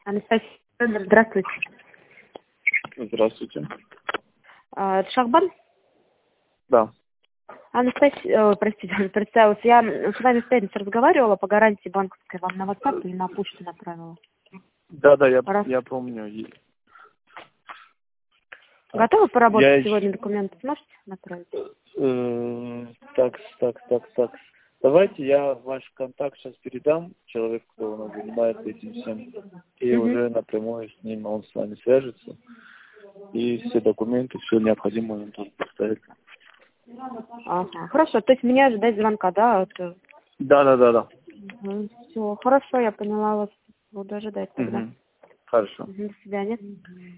Анастасия, здравствуйте. Здравствуйте. Это Шахбан? Да. Анастасия, простите, представилась. Я с вами в пятницу разговаривала по гарантии банковской. Вам на WhatsApp или на почту направила? Да, я помню. Готовы поработать сегодня документы? Сможете направить? Так. Давайте я ваш контакт сейчас передам человеку, кто у нас занимается этим всем, и уже напрямую с ним он с вами свяжется. И все документы, все необходимое он тут поставит. Ага, хорошо. То есть мне ожидать звонка, да? Да. Все, хорошо, я поняла вас. Буду ожидать тогда. Хорошо. До свидания.